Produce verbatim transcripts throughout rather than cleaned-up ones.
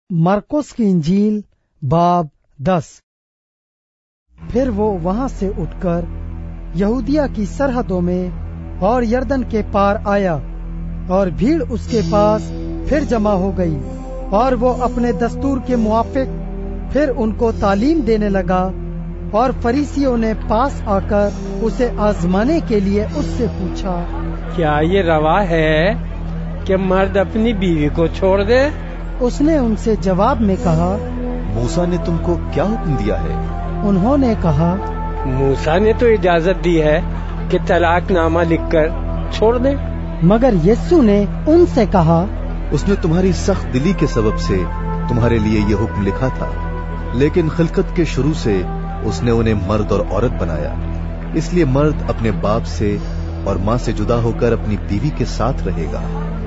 मरकुस की इंजील बाब दस। फिर वो वहां से उठकर यहूदिया की सरहदों में और यरदन के पार आया, और भीड़ उसके पास फिर जमा हो गई, और वो अपने दस्तूर के मुआफिक फिर उनको तालीम देने लगा। और फरीसियों ने पास आकर उसे आजमाने के लिए उससे पूछा, क्या ये रवा है कि मर्द अपनी बीवी को छोड़ दे? उसने उनसे जवाब में कहा, मूसा ने तुमको क्या हुक्म दिया है? उन्होंने कहा, मूसा ने तो इजाजत दी है कि तलाकनामा लिखकर छोड़ दे। मगर यीशु ने उनसे कहा, उसने तुम्हारी सख्त दिली के सबब से तुम्हारे लिए ये हुक्म लिखा था, लेकिन खिलकत के शुरू से उसने उन्हें मर्द और औरत बनाया। इसलिए मर्द अपने बाप से और माँ से जुदा होकर अपनी बीवी के साथ रहेगा,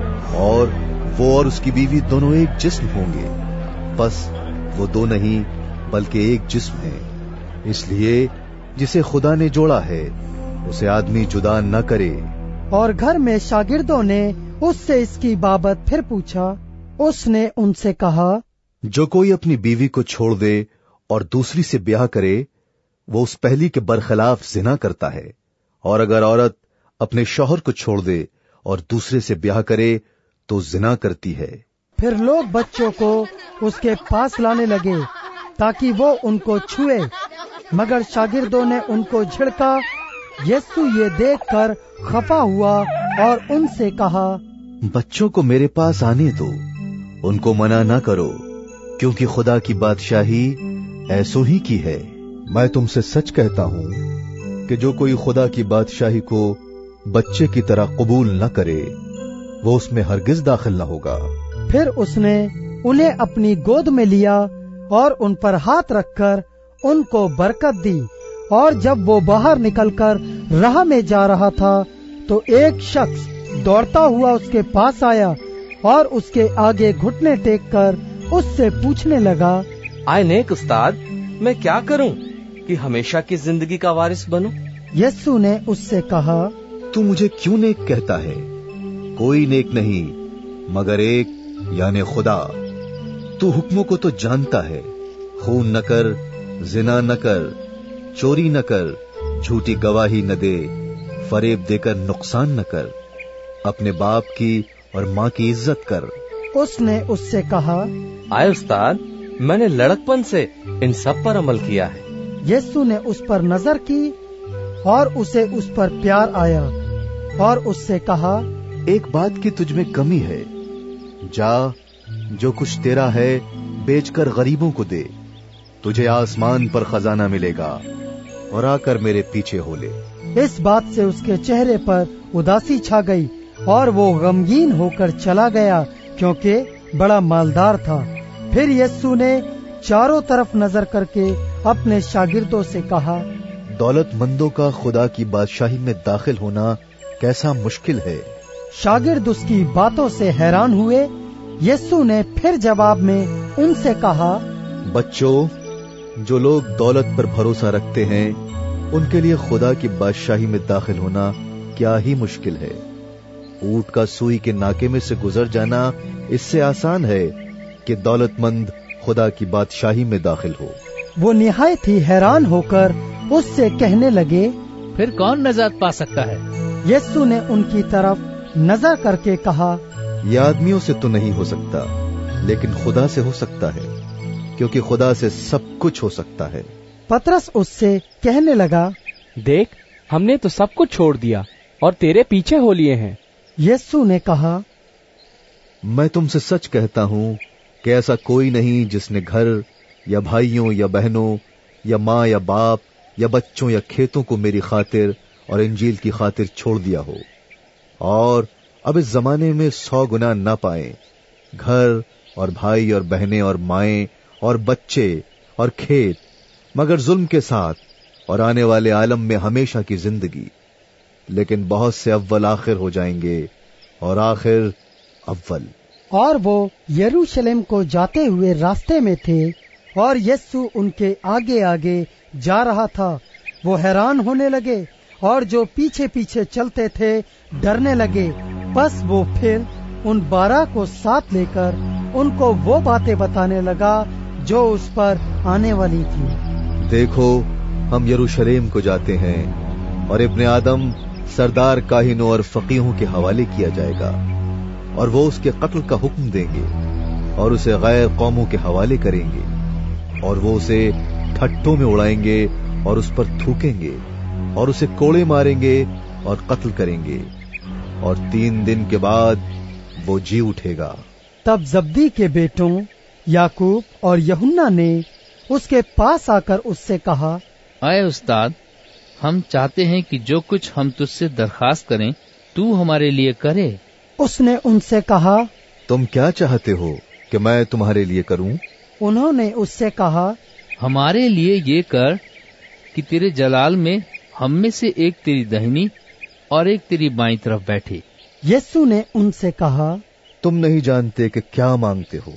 और वो और उसकी बीवी दोनों एक जिस्म होंगे। बस वो दो नहीं बल्कि एक जिस्म है। इसलिए जिसे खुदा ने जोड़ा है उसे आदमी जुदा न करे। और घर में शागिर्दों ने उससे इसकी बाबत फिर पूछा। उसने उनसे कहा, जो कोई अपनी बीवी को छोड़ दे और दूसरी से ब्याह करे, वो उस पहली के बरखिलाफ जिना करता है। और अगर औरत अपने शौहर को छोड़ दे और दूसरे से ब्याह करे तो जिना करती है। फिर लोग बच्चों को उसके पास लाने लगे ताकि वो उनको छुए, मगर शागिर्दों ने उनको झिड़का। यीशु ये देखकर खफा हुआ और उनसे कहा, बच्चों को मेरे पास आने दो, उनको मना ना करो, क्योंकि खुदा की बादशाही ऐसों ही की है। मैं तुमसे सच कहता हूँ कि जो कोई खुदा की बादशाही को बच्चे की तरह कबूल न करे, वो उसमें हरगिज दाखिल न होगा। फिर उसने उन्हें अपनी गोद में लिया और उन पर हाथ रखकर उनको बरकत दी। और जब वो बाहर निकलकर राह में जा रहा था तो एक शख्स दौड़ता हुआ उसके पास आया और उसके आगे घुटने टेक कर उससे पूछने लगा, आए नेक उस्ताद, मैं क्या करूं कि हमेशा की जिंदगी का वारिस बनूं? यीशु ने उससे कहा, तू मुझे क्यों नेक कहता है? कोई नेक नहीं मगर एक, यानी खुदा। तू हुक्मों को तो जानता है, खून न कर, जिना न कर, चोरी न कर, झूठी गवाही न दे, फरेब देकर नुकसान न कर, अपने बाप की और माँ की इज्जत कर। उसने उससे कहा, आए उस्ताद, मैंने लड़कपन से इन सब पर अमल किया है। यीशु ने उस पर नजर की और उसे उस पर प्यार आया और उससे कहा, एक बात की तुझ में कमी है। जा, जो कुछ तेरा है बेचकर गरीबों को दे, तुझे आसमान पर खजाना मिलेगा, और आकर मेरे पीछे हो ले। इस बात से उसके चेहरे पर उदासी छा गई और वो गमगीन होकर चला गया, क्योंकि बड़ा मालदार था। फिर यीशु ने चारों तरफ नजर करके अपने शागिर्दों से कहा, दौलतमंदों का खुदा की बादशाही में दाखिल होना कैसा मुश्किल है। शागिर्द उसकी बातों से हैरान हुए। यीशु ने फिर जवाब में उनसे कहा, बच्चों, जो लोग दौलत पर भरोसा रखते हैं, उनके लिए खुदा की बादशाही में दाखिल होना क्या ही मुश्किल है। ऊंट का सुई के नाके में से गुजर जाना इससे आसान है कि दौलतमंद खुदा की बादशाही में दाखिल हो। वो निहायत ही हैरान होकर उससे कहने लगे, फिर कौन नजात पा सकता है? यीशु ने उनकी तरफ नजर करके कहा, यह आदमियों से तो नहीं हो सकता, लेकिन खुदा से हो सकता है, क्योंकि खुदा से सब कुछ हो सकता है। पतरस उससे कहने लगा, देख, हमने तो सब कुछ छोड़ दिया और तेरे पीछे हो लिए हैं। यीशु ने कहा, मैं तुमसे सच कहता हूँ कि ऐसा कोई नहीं जिसने घर या भाइयों या बहनों या माँ या बाप या बच्चों या खेतों को मेरी खातिर और इंजील की खातिर छोड़ दिया हो, और अब इस जमाने में सौ गुना ना पाए, घर और भाई और बहनें और माएं और बच्चे और खेत, मगर जुल्म के साथ और आने वाले आलम में हमेशा की जिंदगी। लेकिन बहुत से अव्वल आखिर हो जाएंगे और आखिर अव्वल। और वो यरूशलेम को जाते हुए रास्ते में थे और यीशु उनके आगे आगे जा रहा था। वो हैरान होने लगे और जो पीछे पीछे चलते थे डरने लगे। बस वो फिर उन बारह को साथ लेकर ان کو وہ باتیں بتانے لگا جو اس پر آنے والی تھی۔ دیکھو ہم یروشلم کو جاتے ہیں اور ابن آدم سردار کاہنوں اور فقیہوں کے حوالے کیا جائے گا، اور وہ اس کے قتل کا حکم دیں گے اور اسے غیر قوموں کے حوالے کریں گے، اور وہ اسے ٹھٹوں میں اڑائیں گے اور اس پر تھوکیں گے اور اسے کوڑے ماریں گے اور قتل کریں گے، اور تین دن کے بعد وہ جی اٹھے گا۔ تب زبدی کے بیٹوں یعقوب اور یوحنا نے اس کے پاس آ کر اس سے کہا، اے استاد، ہم چاہتے ہیں کہ جو کچھ ہم تجھ سے درخواست کریں تو ہمارے لیے کرے۔ اس نے ان سے کہا، تم کیا چاہتے ہو کہ میں تمہارے لیے کروں؟ انہوں نے اس سے کہا، ہمارے لیے یہ کر کہ تیرے جلال میں ہم میں سے ایک تیری دہنی اور ایک تیری بائیں طرف بیٹھے۔ یسوع نے ان سے کہا، تم نہیں جانتے کہ کیا مانگتے ہو؟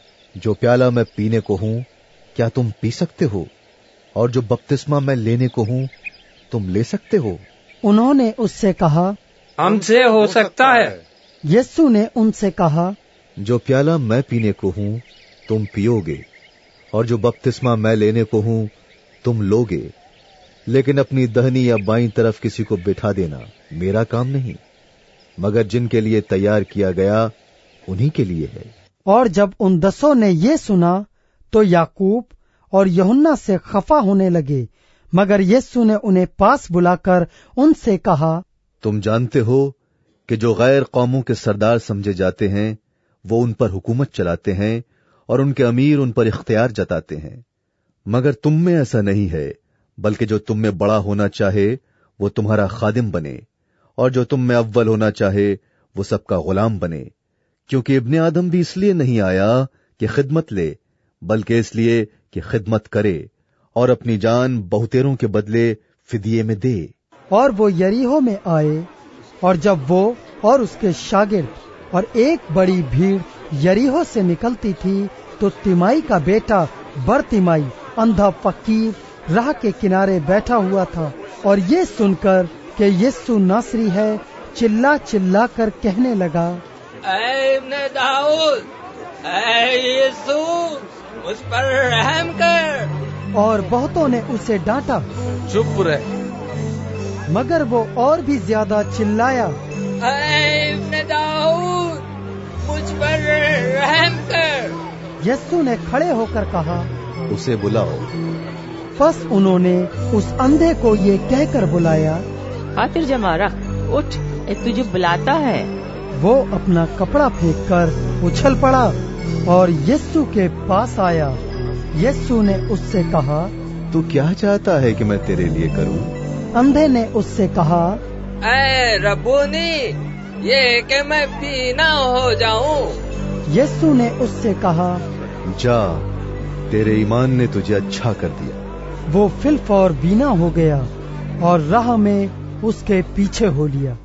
جو پیالہ میں پینے کو ہوں کیا تم پی سکتے ہو؟ اور جو بپتسمہ میں لینے کو ہوں تم لے سکتے ہو؟ انہوں نے اس سے کہا، ہم سے ہو سکتا ہے۔ یسوع نے ان سے کہا، جو پیالہ میں پینے کو ہوں تم پیو گے، اور جو بپتسمہ میں لینے کو ہوں تم لو گے، لیکن اپنی دہنی یا بائیں طرف کسی کو بٹھا دینا میرا کام نہیں، مگر جن کے لیے تیار کیا گیا انہی کے لیے ہے۔ اور جب ان دسوں نے یہ سنا تو یعقوب اور یوحنا سے خفا ہونے لگے، مگر یسوع نے انہیں پاس بلا کر ان سے کہا، تم جانتے ہو کہ جو غیر قوموں کے سردار سمجھے جاتے ہیں وہ ان پر حکومت چلاتے ہیں اور ان کے امیر ان پر اختیار جتاتے ہیں، مگر تم میں ایسا نہیں ہے، بلکہ جو تم میں بڑا ہونا چاہے وہ تمہارا خادم بنے، اور جو تم میں اول ہونا چاہے وہ سب کا غلام بنے، کیونکہ ابن آدم بھی اس لیے نہیں آیا کہ خدمت لے، بلکہ اس لیے کہ خدمت کرے اور اپنی جان بہتےروں کے بدلے فدیے میں دے۔ اور وہ یریحو میں آئے، اور جب وہ اور اس کے شاگرد اور ایک بڑی بھیڑ یریحو سے نکلتی تھی تو تیمائی کا بیٹا برتیمائی اندھا فقیر راہ کے کنارے بیٹھا ہوا تھا، اور یہ سن کر کہ یسوع ناصری ہے چلا چلا کر کہنے لگا، اے ابن داؤد، اے یسوع، مجھ پر رحم کر۔ اور بہتوں نے اسے ڈانٹا، چپ رہ۔ مگر وہ اور بھی زیادہ چلایا، اے ابن داؤد، مجھ پر رحم کر۔ یسوع نے کھڑے ہو کر کہا، اسے بلاؤ۔ پس انہوں نے اس اندھے کو یہ کہہ کر بلایا، خاطر جمع رکھ، اٹھ، اے تجھے بلاتا ہے۔ وہ اپنا کپڑا پھینک کر اچھل پڑا اور یسوع کے پاس آیا۔ یسوع نے اس سے کہا، تو کیا چاہتا ہے کہ میں تیرے لیے کروں؟ اندھے نے اس سے کہا، اے ربونی، یہ کہ میں بینا ہو جاؤں۔ یسوع نے اس سے کہا، جا، تیرے ایمان نے تجھے اچھا کر دیا۔ وہ فی الفور بینا ہو گیا اور راہ میں اس کے پیچھے ہو لیا۔